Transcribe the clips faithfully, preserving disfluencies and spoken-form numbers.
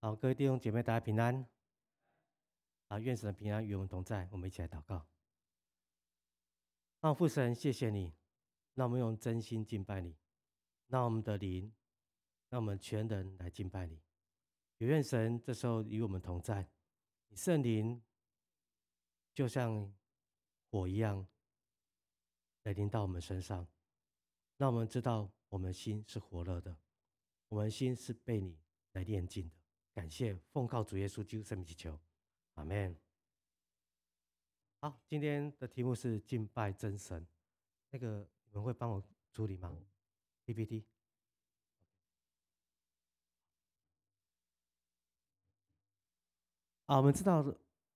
好，各位弟兄姐妹，大家平安啊！愿神的平安与我们同在。我们一起来祷告。啊，父神，谢谢你，让我们用真心敬拜你，让我们的灵，让我们全人来敬拜你。也愿神这时候与我们同在，你圣灵就像火一样来临到我们身上，让我们知道我们心是火热的，我们心是被你来炼净的。感谢奉靠主耶稣基督圣名祈求，阿们。好，今天的题目是敬拜真神。那个你们会帮我处理吗 ？P P T。啊，我们知道，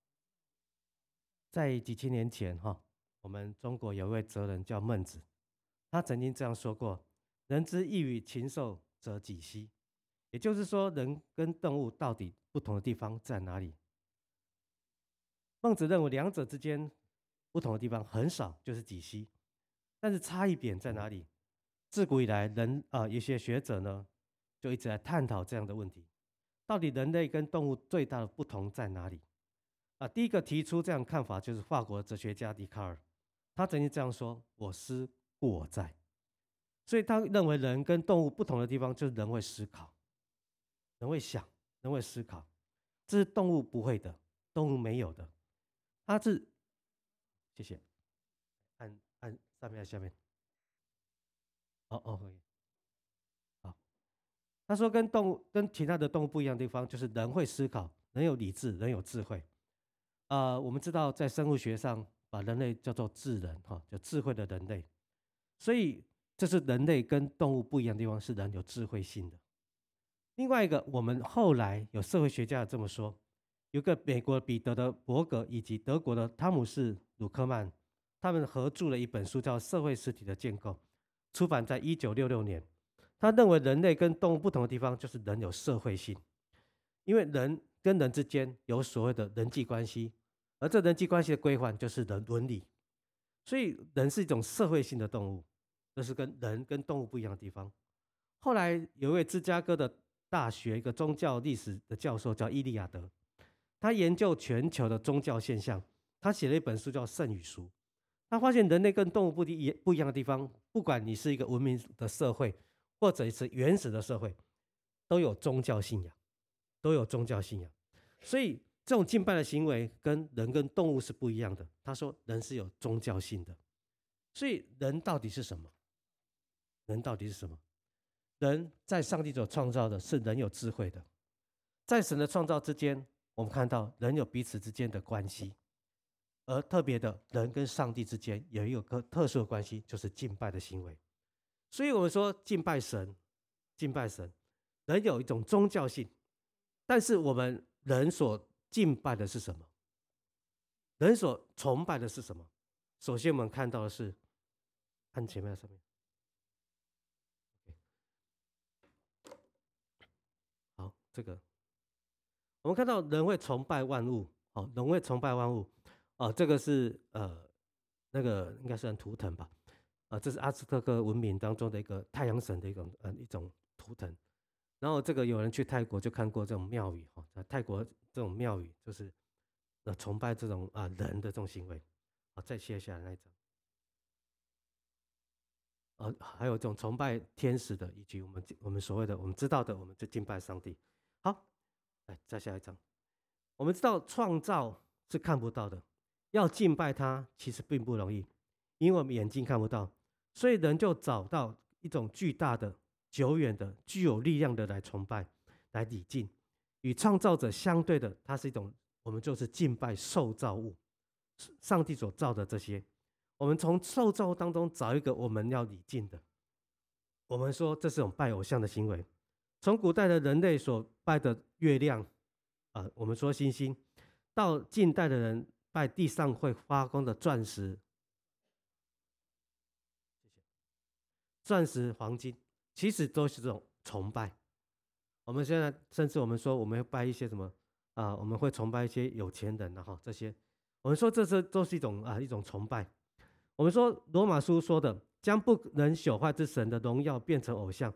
在几千年前哈，我们中国有一位哲人叫孟子，他曾经这样说过：“人之异于禽兽，则几希。”也就是说，人跟动物到底不同的地方在哪里？孟子认为两者之间不同的地方很少，就是几希。但是差异点在哪里？自古以来，人啊、呃，一些学者呢，就一直在探讨这样的问题：到底人类跟动物最大的不同在哪里？啊，第一个提出这样看法就是法国哲学家笛卡尔，他曾经这样说：“我思故我在。”所以他认为人跟动物不同的地方就是人会思考，人会想，人会思考，这是动物不会的，动物没有的。他是，谢谢，按按上面还是下面？哦哦，可以。好，他说跟动物跟其他的动物不一样的地方，就是人会思考，人有理智，人有智慧。啊、呃，我们知道在生物学上把人类叫做智人，哈，叫智慧的人类。所以这是人类跟动物不一样的地方，是人有智慧性的。另外一个，我们后来有社会学家这么说，有个美国彼得的伯格以及德国的汤姆士鲁克曼，他们合著了一本书叫《社会实体的建构》，出版在一九六六年。他认为人类跟动物不同的地方就是人有社会性，因为人跟人之间有所谓的人际关系，而这人际关系的规范就是人伦理，所以人是一种社会性的动物，这是跟人跟动物不一样的地方。后来有一位芝加哥的大学一个宗教历史的教授叫伊利亚德，他研究全球的宗教现象，他写了一本书叫《圣与俗》。他发现人类跟动物不一不一样的地方，不管你是一个文明的社会，或者是原始的社会，都有宗教信仰，都有宗教信仰。所以这种敬拜的行为跟人跟动物是不一样的。他说人是有宗教性的，所以人到底是什么？人到底是什么？人在上帝所创造的是人有智慧的，在神的创造之间，我们看到人有彼此之间的关系，而特别的人跟上帝之间有一个特殊的关系，就是敬拜的行为。所以我们说敬拜神，敬拜神，人有一种宗教性，但是我们人所敬拜的是什么？人所崇拜的是什么？首先我们看到的是，按前面上面。好，这个我们看到人会崇拜万物，哦，人会崇拜万物，哦，这个是呃那个应该算图腾吧，啊、呃，这是阿兹特克文明当中的一个太阳神的一种呃一种图腾。然后这个有人去泰国就看过这种庙宇，哈、哦，在泰国这种庙宇就是呃崇拜这种啊、呃、人的这种行为，啊，再切下来那一张，呃，还有这种崇拜天使的，以及我们我们所谓的我们知道的，我们就敬拜上帝。好，来再下一张。我们知道创造是看不到的，要敬拜它其实并不容易，因为我们眼睛看不到，所以人就找到一种巨大的、久远的、具有力量的来崇拜、来礼敬。与创造者相对的，它是一种我们就是敬拜受造物，上帝所造的这些。我们从受造物当中找一个我们要礼敬的，我们说这是一种拜偶像的行为。从古代的人类所拜的月亮，啊、呃，我们说星星，到近代的人拜地上会发光的钻石、钻石、黄金，其实都是这种崇拜。我们现在甚至我们说我们会拜一些什么啊、呃，我们会崇拜一些有钱人啊，这些，我们说这是都是一种啊、呃、一种崇拜。我们说罗马书说的，将不能朽坏之神的荣耀变成偶像，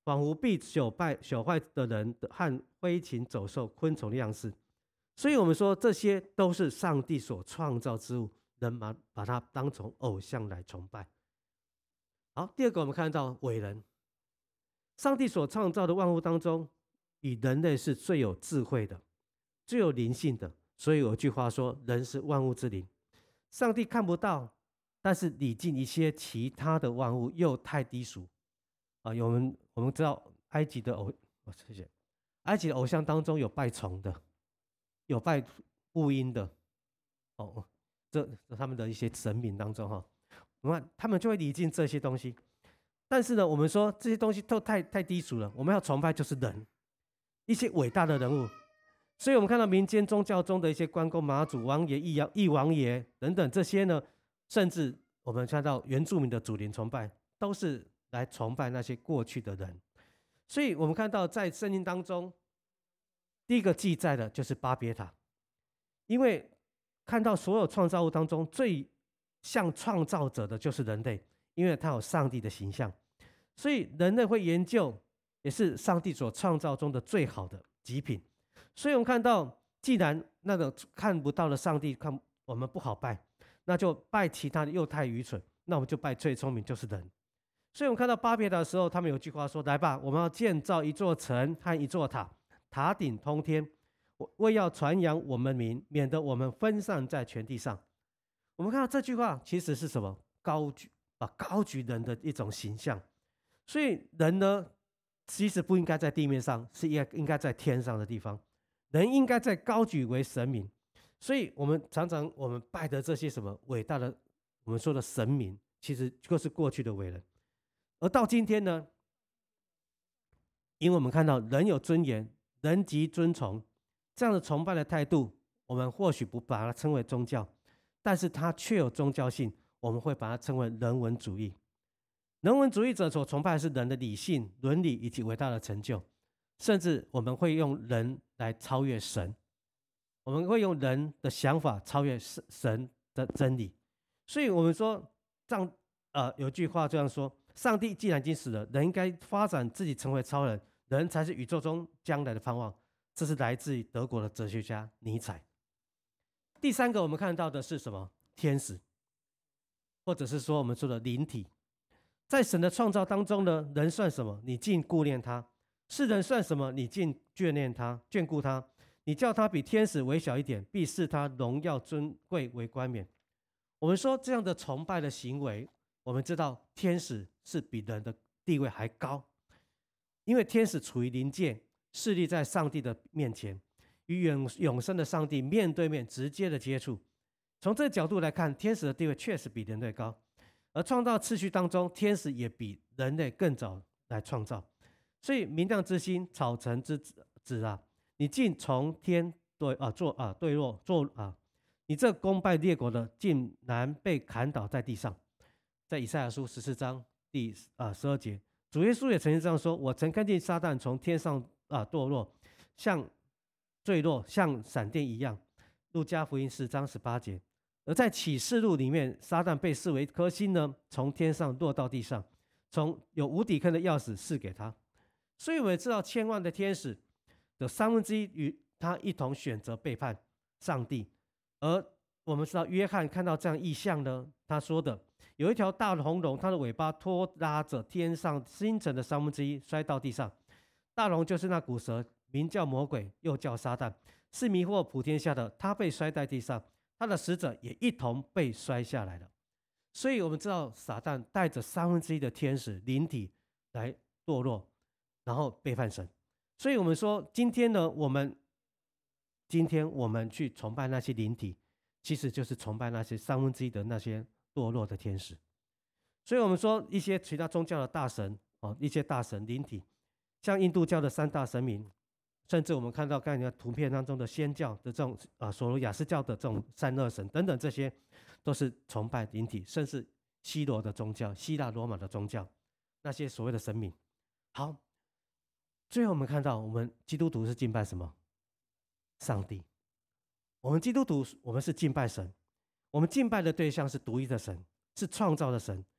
仿佛必朽败朽坏的人和飞禽走兽、昆虫的样式。所以我们说，这些都是上帝所创造之物，人把把它当成偶像来崇拜。好，第二个我们看到伟人，上帝所创造的万物当中，以人类是最有智慧的，最有灵性的。所以有句话说，人是万物之灵。上帝看不到，但是礼敬一些其他的万物又太低俗啊。我们我们知道埃及的偶，哦，谢谢，埃及的偶像当中有拜虫的，有拜乌鹰的，哦，这他们的一些神明当中哈，你看他们就会礼敬这些东西。但是呢，我们说这些东西都太太低俗了，我们要崇拜就是人，一些伟大的人物。所以我们看到民间宗教中的一些关公、妈祖、王爷、义义王爷等等这些呢，甚至我们看到原住民的祖灵崇拜，都是来崇拜那些过去的人。所以我们看到在圣经当中，第一个记载的就是巴别塔，因为看到所有创造物当中最像创造者的就是人类，因为他有上帝的形象，所以人类会研究，也是上帝所创造中的最好的极品。所以我们看到，既然那个看不到的上帝看我们不好拜，那就拜其他的又太愚蠢，那我们就拜最聪明，就是人。所以我们看到巴别塔的时候，他们有句话说：来吧，我们要建造一座城和一座塔，塔顶通天，为要传扬我们名，免得我们分散在全地上。我们看到这句话其实是什么？高举啊，高举人的一种形象。所以人呢，其实不应该在地面上，是应应该在天上的地方。人应该在高举为神明。所以我们常常我们拜的这些什么伟大的我们说的神明，其实就是过去的伟人。而到今天呢，因为我们看到人有尊严，人即尊崇，这样的崇拜的态度，我们或许不把它称为宗教，但是它却有宗教性，我们会把它称为人文主义。人文主义者所崇拜的是人的理性、伦理以及伟大的成就，甚至我们会用人来超越神，我们会用人的想法超越神的真理。所以我们说，这样呃有句话这样说：上帝既然已经死了，人应该发展自己成为超人，人才是宇宙中将来的盼望。这是来自于德国的哲学家尼采。第三个我们看到的是什么？天使，或者是说我们说的灵体。在神的创造当中呢，人算什么？你尽顾念他；世人算什么？你尽眷念他、眷顾他。你叫他比天使微小一点，必视他荣耀尊贵为冠冕。我们说这样的崇拜的行为，我们知道天使是比人的地位还高，因为天使处于灵界，势力在上帝的面前，与永永生的上帝面对面直接的接触。从这个角度来看，天使的地位确实比人类高。而创造次序当中，天使也比人类更早来创造。所以明亮之星、草尘之子啊，你竟从天对啊坐啊对落坐啊，你这攻败列国的，竟然被砍倒在地上。在以赛亚书十四章第啊十二节，主耶稣也曾经这样说：我曾看见撒旦从天上啊堕落，像坠落，像闪电一样。路加福音十章十八节。而在启示录里面，撒旦被视为一颗星呢，从天上落到地上，从有无底坑的钥匙赐给他。所以我们知道，千万的天使的三分之一与他一同选择背叛上帝。而我们知道，约翰看到这样异象呢，他说的有一条大的红龙，它的尾巴拖拉着天上星辰的三分之一，摔到地上。大龙就是那古蛇，名叫魔鬼，又叫撒旦，是迷惑普天下的。他被摔在地上，他的使者也一同被摔下来了。所以我们知道撒旦带着三分之一的天使灵体来堕落，然后背叛神。所以我们说今天呢，我们今天我们去崇拜那些灵体，其实就是崇拜那些三分之一的那些堕落的天使。所以我们说一些其他宗教的大神哦，一些大神灵体，像印度教的三大神明，甚至我们看到刚才图片当中的仙教的这种啊，索罗亚斯教的这种三恶神等等，这些都是崇拜灵体，甚至希罗的宗教、希腊罗马的宗教，那些所谓的神明。好，最后我们看到，我们基督徒是敬拜什么？上帝。我们基督徒，我们是敬拜神，我们敬拜的对象是独一的神，是创造的神。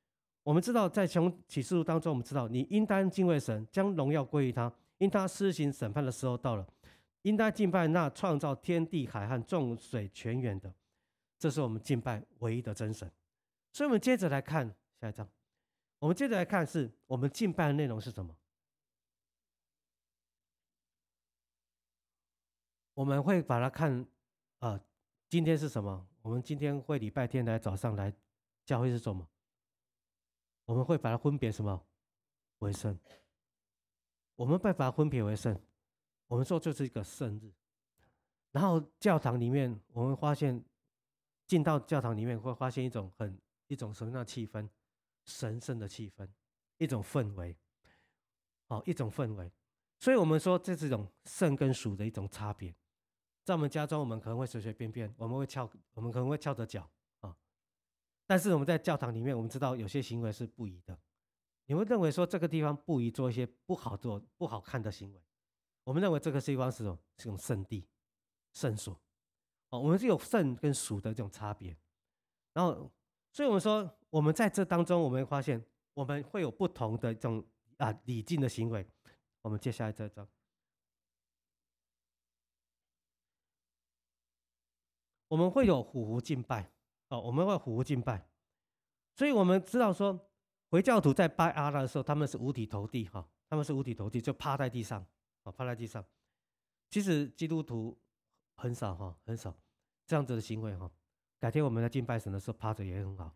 我们知道在从启示录当中，我们知道你应当敬畏神，将荣耀归于他，因他施行审判的时候到了，应当敬拜那创造天地海和众水泉源的，这是我们敬拜唯一的真神。所以我们接着来看下一章，我们接着来看是我们敬拜的内容是什么。我们会把它看啊、呃，今天是什么？我们今天会礼拜天来早上来教会是什么？我们会把它分别什么为圣？我们会把它分别为圣。我们说这是一个圣日。然后教堂里面，我们发现进到教堂里面会发现一种很一种什么样的气氛？神圣的气氛，一种氛围，哦，一种氛围。所以我们说这是一种圣跟俗的一种差别。在我们家中，我们可能会随随便便，我们会翘，我们可能会翘着脚啊、哦。但是我们在教堂里面，我们知道有些行为是不宜的。你会认为说这个地方不宜做一些不好做、不好看的行为。我们认为这个地方是种是种圣地、圣所。哦，我们是有圣跟俗的这种差别。然后，所以我们说，我们在这当中，我们会发现我们会有不同的这种啊礼敬的行为。我们接下来这章。我们会有虎符敬拜哦，我们会虎符敬拜，所以我们知道说，回教徒在拜阿拉的时候，他们是五体投地哈、哦，他们是五体投地，就趴在地上啊、哦，趴在地上。其实基督徒很少哈、哦，很少这样子的行为哈、哦。改天我们在敬拜神的时候，趴着也很好。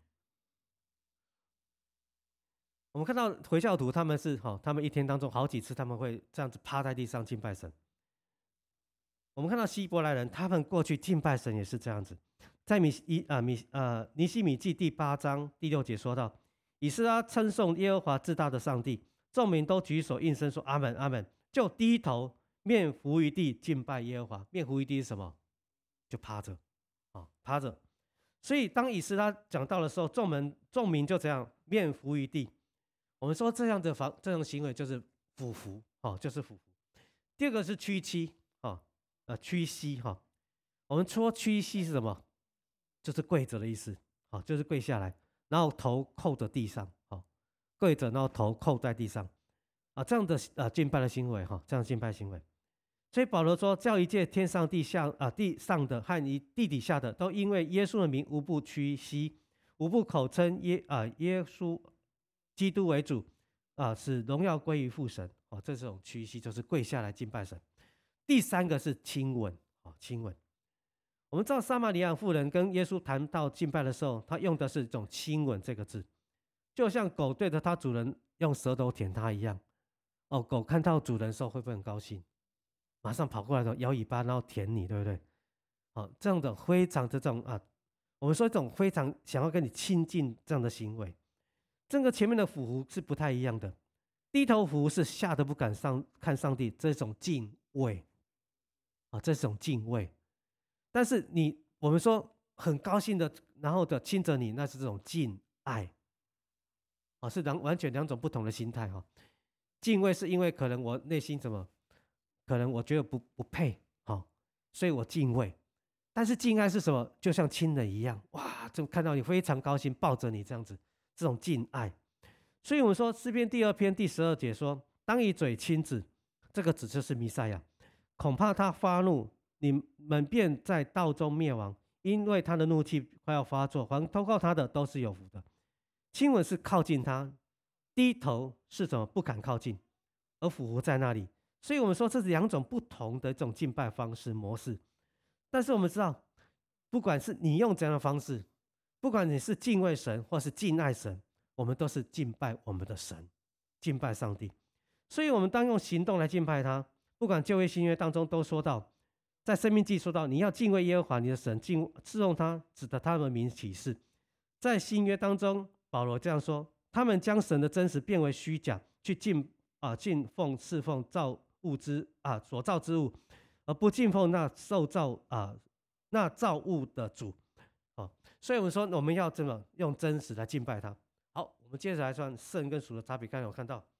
我们看到回教徒他们是哈、哦，他们一天当中好几次他们会这样子趴在地上敬拜神。我们看到希伯来人，他们过去敬拜神也是这样子，在米一啊米呃尼希米记第八章第六节说到，以斯拉称颂耶和华至大的上帝，众民都举手应声说阿门阿门，就低头面伏于地敬拜耶和华。面伏于地是什么？就趴着啊、哦、趴着。所以当以斯拉讲到的时候，众民众民就这样面伏于地。我们说这样的防这种行为就是俯伏哦，就是俯伏。第二个是屈膝啊。哦呃，屈膝哈，我们说屈膝是什么？就是跪着的意思，好，就是跪下来，然后头扣着地上，好，跪着，然后头扣在地上，啊，这样的啊敬拜的行为哈，这样敬拜行为。所以保罗说，叫一切天上地下啊地上的和一地底下的，都因为耶稣的名，无不屈膝，无不口称耶啊耶稣基督为主，啊，使荣耀归于父神。哦，这种屈膝就是跪下来敬拜神。第三个是亲吻，哦，亲吻。我们知道撒玛利亚妇人跟耶稣谈到敬拜的时候，他用的是一种亲吻这个字，就像狗对着它主人用舌头舔它一样。哦，狗看到主人的时候会不会很高兴？马上跑过来的摇尾巴，然后舔你，对不对？哦，这样的非常的这种啊，我们说这种非常想要跟你亲近这样的行为，这个前面的俯伏是不太一样的。低头俯是吓得不敢上看上帝，这种敬畏。啊，这种敬畏，但是你我们说很高兴的，然后的亲着你，那是这种敬爱，啊，是两完全两种不同的心态哈。敬畏是因为可能我内心怎么，可能我觉得不不配，哈，所以我敬畏。但是敬爱是什么？就像亲人一样，哇，就看到你非常高兴，抱着你这样子，这种敬爱。所以我们说诗篇第二篇第十二节说，当以嘴亲子，这个指就是弥赛亚。恐怕他发怒，你们便在道中灭亡，因为他的怒气快要发作。凡投靠他的都是有福的。亲吻是靠近他，低头是怎么不敢靠近，而俯伏在那里。所以我们说这是两种不同的这种敬拜方式模式。但是我们知道，不管是你用怎样的方式，不管你是敬畏神或是敬爱神，我们都是敬拜我们的神，敬拜上帝。所以我们当用行动来敬拜他。不管旧约新约当中都说到，在申命记说到，你要敬畏耶和华你的神，敬侍奉他，指的他们名起誓。在新约当中，保罗这样说：他们将神的真实变为虚假，去敬啊敬奉侍奉造物之啊所造之物，而不敬奉那受造啊那造物的主。哦，所以我们说我们要这么用真实来敬拜他。好，我们接着来算圣跟属的差别。刚才有看到。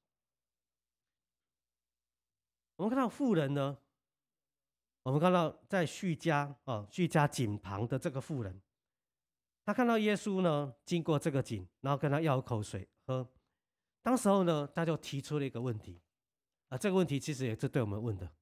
我们看到妇人呢，我们看到在叙加啊叙加井旁的这个妇人，她看到耶稣呢经过这个井，然后跟他要口水喝。当时候呢，他就提出了一个问题，啊，这个问题其实也是对我们问的。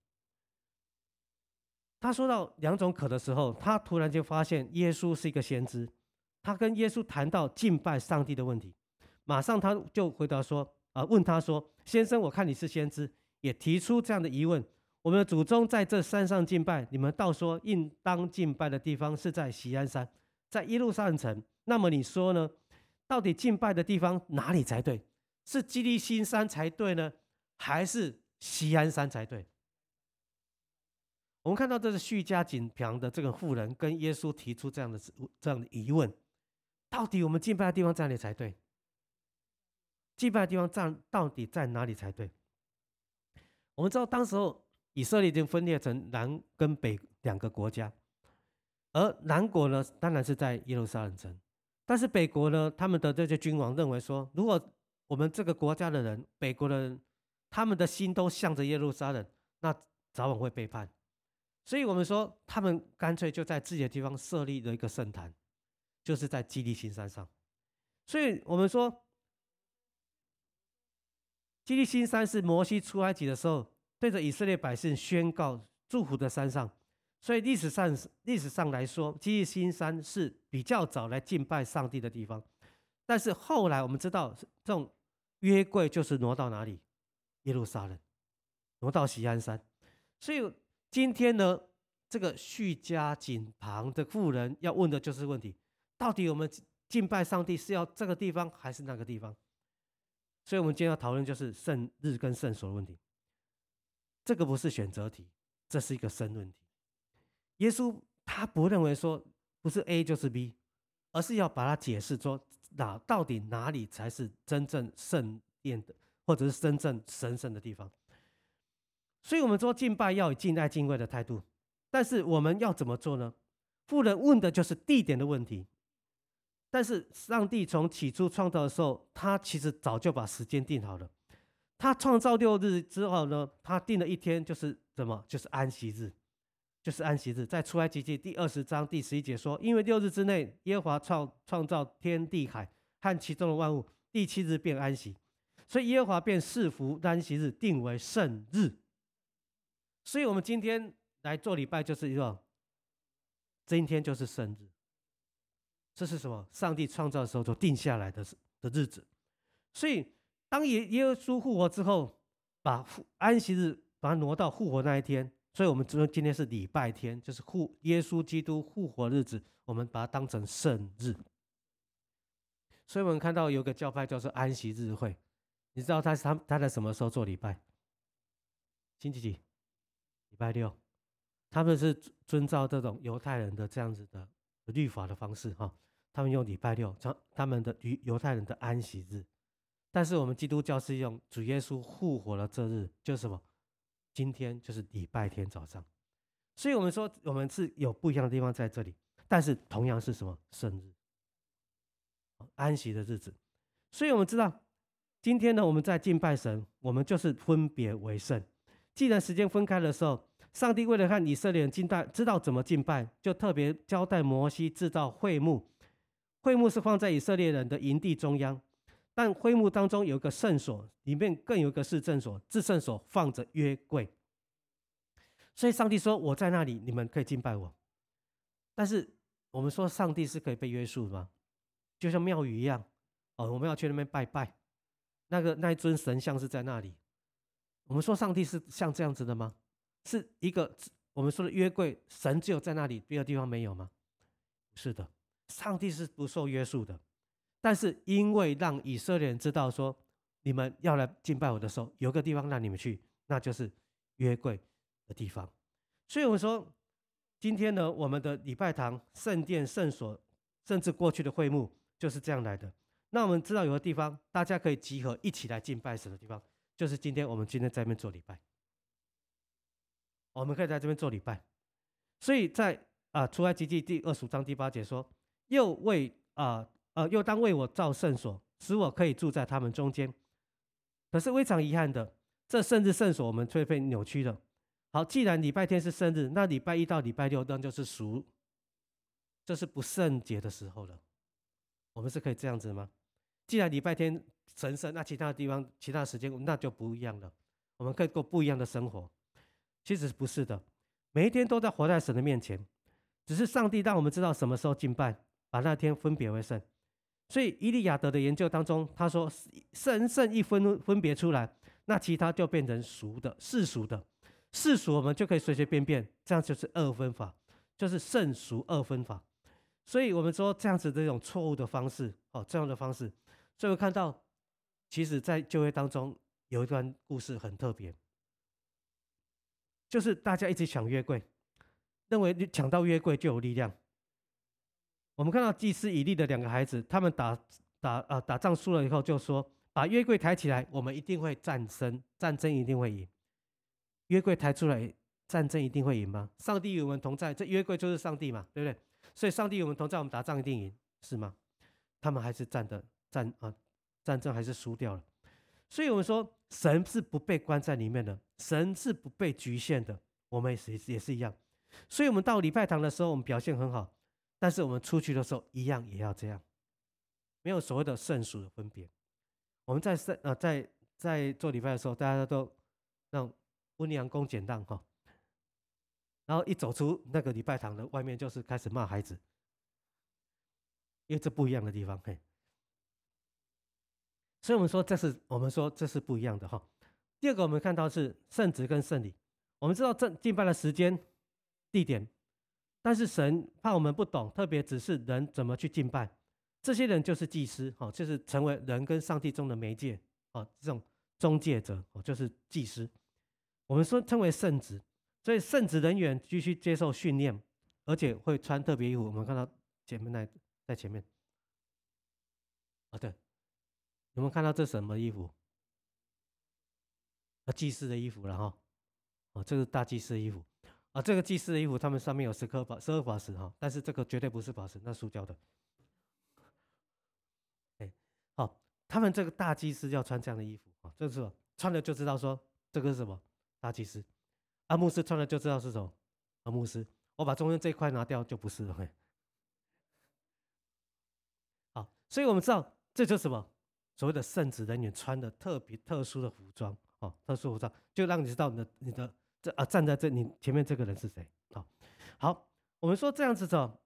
他说到两种渴的时候，他突然间发现耶稣是一个先知，他跟耶稣谈到敬拜上帝的问题，马上他就回答说，啊，问他说：“先生，我看你是先知，也提出这样的疑问。我们的祖宗在这山上敬拜，你们倒说应当敬拜的地方是在锡安山，在耶路撒冷城。那么你说呢？到底敬拜的地方哪里才对？是基利心山才对呢，还是锡安山才对？”我们看到这是叙加紧旁的这个妇人跟耶稣提出这样的这样的疑问：到底我们敬拜的地方在哪里才对？敬拜的地方在到底在哪里才对？我们知道当时候以色列已经分裂成南跟北两个国家，而南国呢当然是在耶路撒冷城，但是北国呢，他们的这些君王认为说，如果我们这个国家的人，北国的人，他们的心都向着耶路撒冷，那早晚会背叛。所以我们说，他们干脆就在自己的地方设立了一个圣坛，就是在基利心山上。所以我们说，基利心山是摩西出埃及的时候，对着以色列百姓宣告祝福的山上。所以历史上历史上来说，基利心山是比较早来敬拜上帝的地方。但是后来我们知道，这种约柜就是挪到哪里？耶路撒冷，挪到锡安山。所以今天呢，这个叙加紧旁的妇人要问的就是问题：到底我们敬拜上帝是要这个地方还是那个地方？所以我们今天要讨论就是圣日跟圣所的问题。这个不是选择题，这是一个申论题。耶稣他不认为说不是 A 就是 B， 而是要把它解释说哪到底哪里才是真正圣殿的，或者是真正神圣的地方。所以我们说敬拜要以敬爱敬畏的态度，但是我们要怎么做呢？妇人问的就是地点的问题，但是上帝从起初创造的时候，他其实早就把时间定好了。他创造六日之后呢，他定了一天，就是什么？就是安息日，就是安息日。在出埃及记第二十章第十一节说：“因为六日之内，耶和华创创造天地海和其中的万物，第七日便安息，所以耶和华便赐福安息日，定为圣日。”所以我们今天来做礼拜，就是说，今天就是圣日。这是什么？上帝创造的时候就定下来的的日子。所以当耶耶稣复活之后，把安息日把它挪到复活那一天，所以我们说今天是礼拜天，就是复耶稣基督复活日子，我们把它当成圣日。所以我们看到有个教派叫做安息日会，你知道他他他在什么时候做礼拜？星期几？礼拜六。他们是遵照这种犹太人的这样子的律法的方式哈，他们用礼拜六，他们的犹太人的安息日。但是我们基督教是用主耶稣复活了这日，就是什么？今天就是礼拜天早上。所以我们说我们是有不一样的地方在这里，但是同样是什么？圣日，安息的日子。所以我们知道今天呢，我们在敬拜神，我们就是分别为圣。既然时间分开的时候，上帝为了看以色列人敬拜知道怎么敬拜，就特别交代摩西制造会幕。会幕是放在以色列人的营地中央，但会幕当中有一个圣所，里面更有一个至圣所，至圣所放着约柜。所以上帝说：“我在那里，你们可以敬拜我。”但是我们说上帝是可以被约束的吗？就像庙宇一样，哦，我们要去那边拜拜，那个那一尊神像是在那里。我们说上帝是像这样子的吗？是一个我们说的约柜，神只有在那里，别的地方没有吗？是的，上帝是不受约束的。但是因为让以色列人知道说，你们要来敬拜我的时候，有个地方让你们去，那就是约柜的地方。所以我们说，今天呢，我们的礼拜堂、圣殿、圣所，甚至过去的会幕，就是这样来的。那我们知道有个地方，大家可以集合一起来敬拜神的地方，就是今天我们今天在这边做礼拜。我们可以在这边做礼拜。所以在啊出埃及记第二十五章第八节说：“又为啊呃又当为我造圣所，使我可以住在他们中间。”可是非常遗憾的，这圣日圣所我们却被扭曲了。好，既然礼拜天是圣日，那礼拜一到礼拜六那就是赎，这是不圣洁的时候了。我们是可以这样子吗？既然礼拜天神圣，那其他的地方、其他的时间那就不一样了。我们可以过不一样的生活。其实不是的，每一天都在活在神的面前，只是上帝让我们知道什么时候敬拜，把那天分别为圣。所以伊利亚德的研究当中，他说神圣一分分别出来，那其他就变成俗的、世俗的。世俗我们就可以随随便便，这样就是二分法，就是圣俗二分法。所以我们说这样子的一种错误的方式，哦，这样的方式。所以我看到，其实在旧约当中有一段故事很特别，就是大家一直抢约柜，认为抢到约柜就有力量。我们看到祭司以利的两个孩子，他们打打啊、呃、打仗输了以后，就说把约柜抬起来，我们一定会战胜，战争一定会赢。约柜抬出来，战争一定会赢吗？上帝与我们同在，这约柜就是上帝嘛，对不对？所以上帝与我们同在，我们打仗一定赢，是吗？他们还是战的战啊，战争还是输掉了。所以我们说，神是不被关在里面的，神是不被局限的，我们也是也是一样。所以我们到礼拜堂的时候，我们表现很好。但是我们出去的时候一样也要这样，没有所谓的圣俗的分别。我们在圣呃在在做礼拜的时候，大家都那种温良恭俭让哈，然后一走出那个礼拜堂的外面，就是开始骂孩子，因为这不一样的地方嘿。所以我们说这是我们说这是不一样的哈。第二个我们看到是圣职跟圣礼，我们知道正敬拜的时间、地点。但是神怕我们不懂，特别只是人怎么去敬拜，这些人就是祭司，哦，就是成为人跟上帝中的媒介，哦，这种中介者，哦，就是祭司。我们说称为圣职，所以圣职人员必须接受训练，而且会穿特别衣服。我们看到前面那在前面，啊，对，有没有看到这什么衣服？啊，祭司的衣服了哈，哦，这是大祭司的衣服。啊，这个祭司的衣服，他们上面有十颗宝，十二宝石哈，但是这个绝对不是宝石，那塑胶的。哎，好，他们这个大祭司要穿这样的衣服啊，这是穿了就知道说这个是什么大祭司。啊，牧师穿了就知道是什么啊，牧师。我把中间这一块拿掉就不是了。嘿，好，所以我们知道这就是什么所谓的圣职人员穿的特别特殊的服装，哦，特殊服装就让你知道你的你的。这啊，站在这你前面这个人是谁？好，好，我们说这样子的，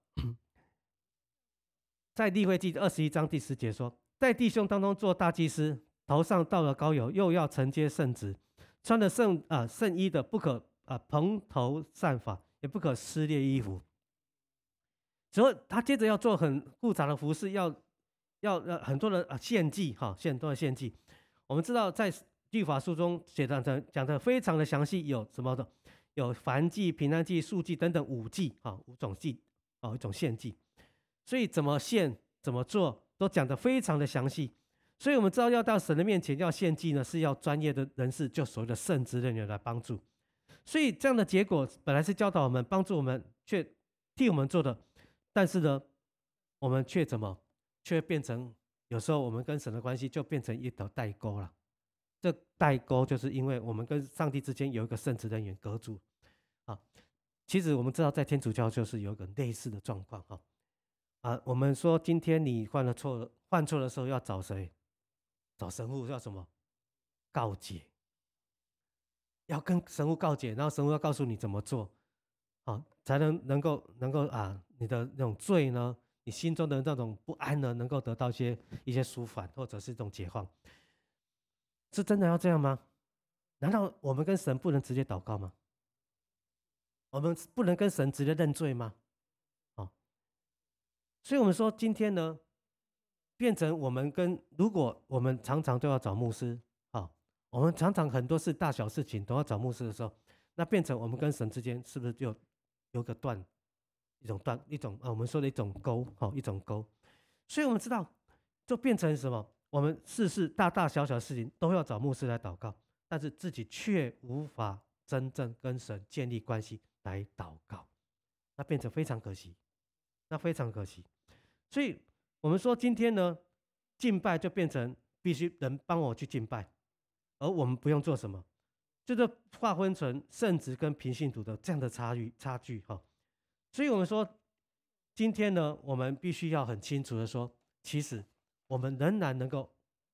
在利未记二十一章第十节说，在弟兄当中做大祭司，头上倒了膏油，又要承接圣职，穿了圣啊圣衣的，不可啊蓬头散发，也不可撕裂衣服。所以他接着要做很复杂的服饰，要要呃很多的啊献祭哈，很多的献祭。我们知道在律法书中写的讲的非常的详细，有什么的？有燔祭、平安祭、素祭等等五祭啊，五种祭啊，一种献祭。所以怎么献、怎么做，都讲得非常的详细。所以我们知道要到神的面前要献祭呢，是要专业的人士，就所谓的圣职人员来帮助。所以这样的结果本来是教导我们、帮助我们，却替我们做的，但是呢，我们却怎么，却变成有时候我们跟神的关系就变成一条代沟了。这代沟就是因为我们跟上帝之间有一个圣职人员隔住啊。其实我们知道，在天主教就是有一个类似的状况哈啊。我们说今天你犯了错，犯错的时候要找谁？找神父，叫什么？告解，要跟神父告解，然后神父要告诉你怎么做，啊，才能能够能够啊，你的那种罪呢，你心中的那种不安呢，能够得到一些一些舒缓，或者是一种解放。是真的要这样吗？难道我们跟神不能直接祷告吗？我们不能跟神直接认罪吗？哦，所以我们说今天呢，变成我们跟如果我们常常都要找牧师，哦，我们常常很多事大小事情都要找牧师的时候，那变成我们跟神之间是不是就有个断，一种断一种啊，我们说的一种沟，哦，一种沟。所以我们知道，就变成什么？我们事事大大小小的事情都要找牧师来祷告，但是自己却无法真正跟神建立关系来祷告，那变成非常可惜，那非常可惜。所以我们说今天呢，敬拜就变成必须人帮我去敬拜，而我们不用做什么，就是划分成圣职跟平信徒的这样的差距差距哈。所以我们说今天呢，我们必须要很清楚的说，其实我们仍然能够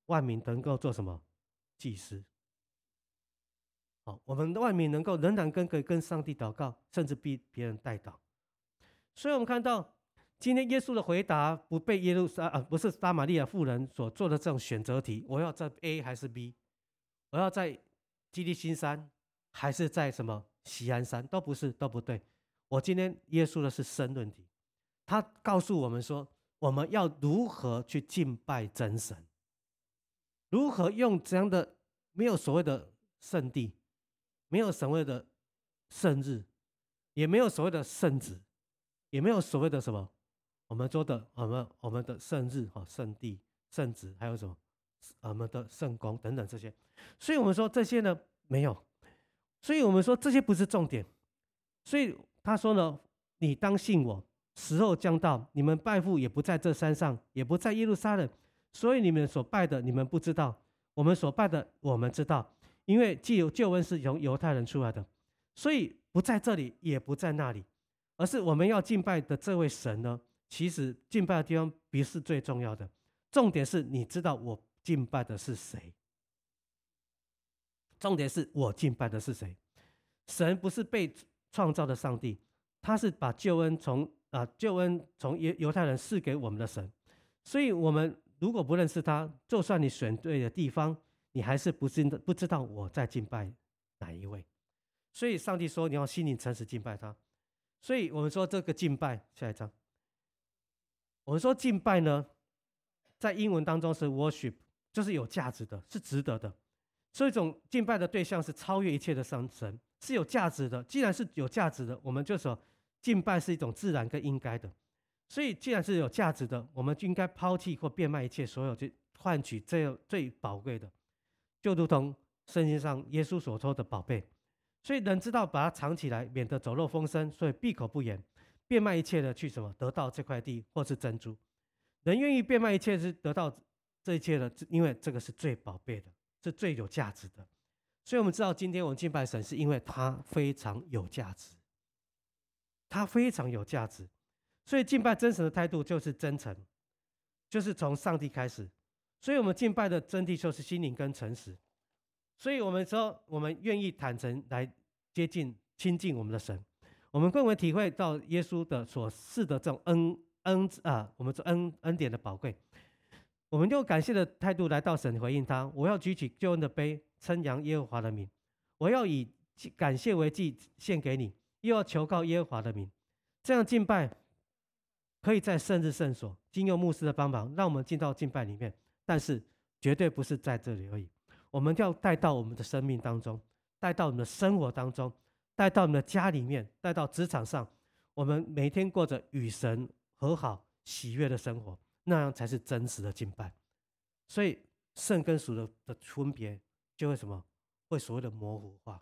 万民能够做什么？祭司。好，我们的万民能够仍然跟可以跟上帝祷告，甚至逼别人代祷。所以我们看到今天耶稣的回答不被耶路撒啊不是撒玛利亚妇人所做的这种选择题，我要在 A 还是 B， 我要在基利心山还是在什么锡安山，都不是，都不对。我今天耶稣的是申论题，他告诉我们说，我们要如何去敬拜真神，如何用这样的没有所谓的圣地，没有所谓的圣日，也没有所谓的圣旨，也没有所谓的什么我们说的我们我们的圣日、圣地、圣旨，还有什么我们的圣功等等这些。所以我们说这些呢没有，所以我们说这些不是重点。所以他说呢，你当信我，时候将到，你们拜父也不在这山上，也不在耶路撒冷，所以你们所拜的你们不知道，我们所拜的我们知道，因为既有救恩是从犹太人出来的，所以不在这里也不在那里，而是我们要敬拜的这位神呢，其实敬拜的地方不是最重要的，重点是你知道我敬拜的是谁，重点是我敬拜的是谁。神不是被创造的上帝，他是把救恩从啊救恩从犹太人赐给我们的神，所以我们如果不认识他，就算你选对的地方，你还是不知不知道我在敬拜哪一位。所以上帝说你要心灵诚实敬拜他。所以我们说这个敬拜，下一章，我们说敬拜呢，在英文当中是 worship， 就是有价值的，是值得的。所以这种敬拜的对象是超越一切的上神，是有价值的。既然是有价值的，我们就说敬拜是一种自然跟应该的。所以既然是有价值的，我们就应该抛弃或变卖一切所有，去换取这最宝贵的，就如同圣经上耶稣所说的宝贝。所以人知道把它藏起来，免得走漏风声，所以闭口不言，变卖一切的去什么得到这块地或是珍珠。人愿意变卖一切是得到这一切的，因为这个是最宝贝的，是最有价值的。所以我们知道今天我们敬拜神是因为他非常有价值，他非常有价值。所以敬拜真神的态度就是真诚，就是从上帝开始。所以我们敬拜的真谛就是心灵跟诚实。所以我们说我们愿意坦诚来接近亲近我们的神，我们更为体会到耶稣的所赐的这种恩恩啊，我们说恩恩典的宝贵。我们用感谢的态度来到神，回应他，我要举起救恩的杯，称扬耶和华的名，我要以感谢为祭献给你，又要求告耶和华的名。这样敬拜可以在圣日圣所，经由牧师的帮忙让我们进到敬拜里面，但是绝对不是在这里而已，我们要带到我们的生命当中，带到我们的生活当中，带到我们的家里面，带到职场上，我们每天过着与神和好喜悦的生活，那样才是真实的敬拜。所以圣跟属 的, 的分别就会什么，会所谓的模糊化，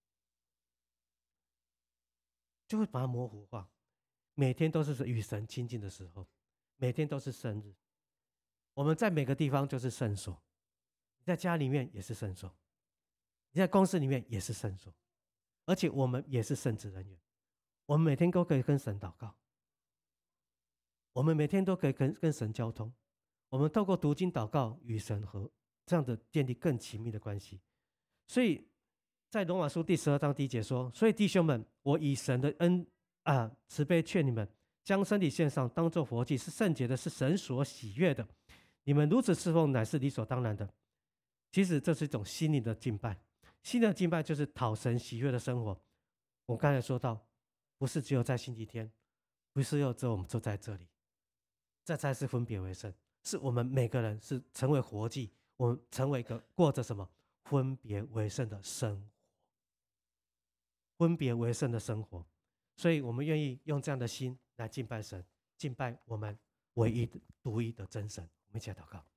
就会把它模糊化。每天都是与神亲近的时候，每天都是圣日。我们在每个地方就是圣所，你在家里面也是圣所，你在公司里面也是圣所，而且我们也是圣职人员。我们每天都可以跟神祷告，我们每天都可以 跟, 跟神交通，我们透过读经祷告与神和这样的建立更亲密的关系。所以在罗马书第十二章第一节说，所以弟兄们，我以神的恩啊慈悲劝你们，将身体献上，当作活祭，是圣洁的，是神所喜悦的。你们如此侍奉，乃是理所当然的。其实这是一种心灵的敬拜，心灵的敬拜就是讨神喜悦的生活。我刚才说到，不是只有在星期天，不是只有我们坐在这里，这才是分别为圣。是我们每个人是成为活祭，我们成为一个过着什么分别为圣的生活，分别为圣的生活。所以我们愿意用这样的心来敬拜神，敬拜我们唯一的独一的真神。我们一起来祷告。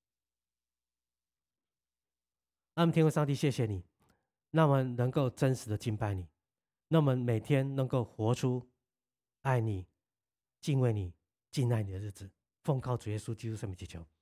那么天父上帝，谢谢你，让我们能够真实的敬拜你，让我们每天能够活出爱你、敬畏你、敬爱你的日子。奉靠主耶稣基督圣名祈求。